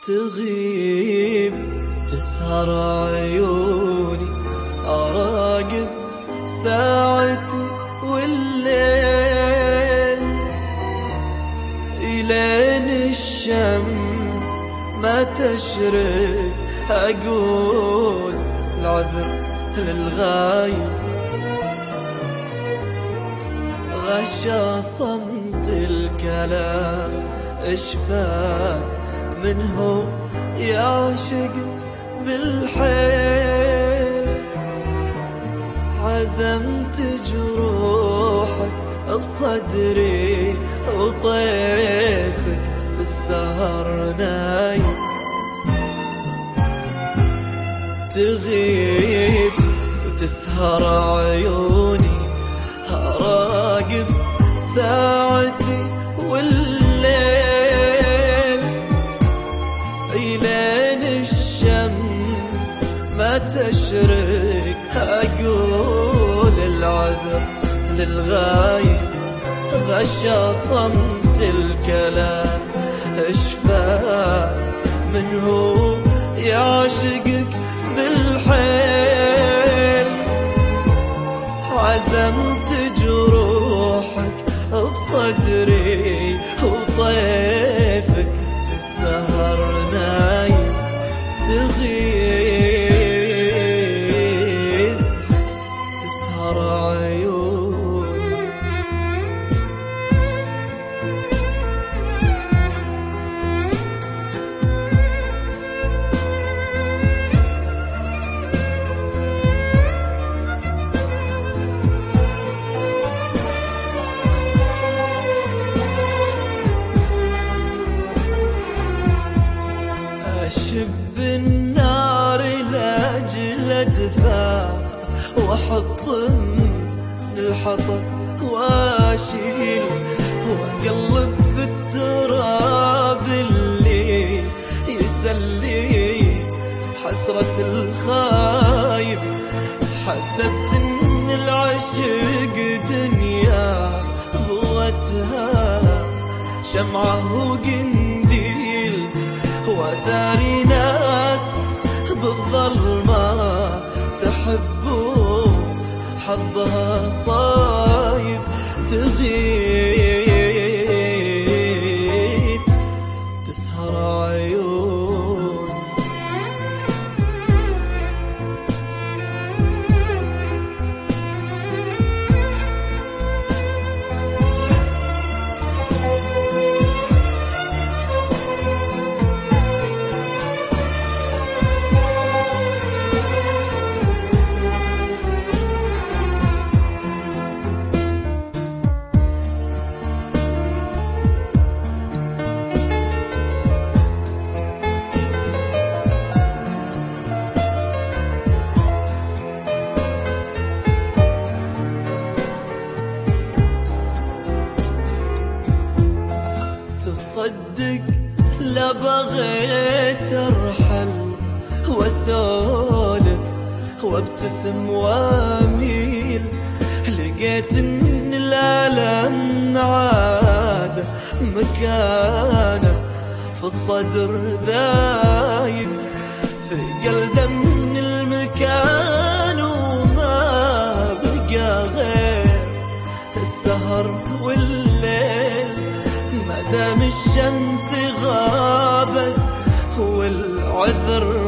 تغيب تسهر عيوني أراقب ساعتي والليل إلين الشمس ما تشرق أقول العذر للغايب غشى صمت الكلام اشفى منه يعشق بالحيل عزمت جروحك بصدري وطيفك في السهر نايم تغيب وتسهر عيوني أراقب ساعتي والليل إلين الشمس ما تشرق أقول العذر للغايب غشى صمت الكلام اشفى منه يعشقك بالحيل عزمت جروحك بصدري وطيفك في السهر نايم تغيب تسهر عيوني أشب النار لأجل أدفع وأحط من الحطب وأشيل وأقلب في التراب اللي يسلي حسرة الخايب حسبت إن العشق دنيا ضوتها شمعة وقنديل وثاري ناس بالظلمة تحبوا حظها صايب تغيب تسهر عيون تصدق لا بغيت ارحل واسولف وابتسم واميل لقيت ان الالم عاد مكانه في الصدر ذايب في قلبه من المكان وما بقى غير السهر والليل ما دام الشمس غابت والعذر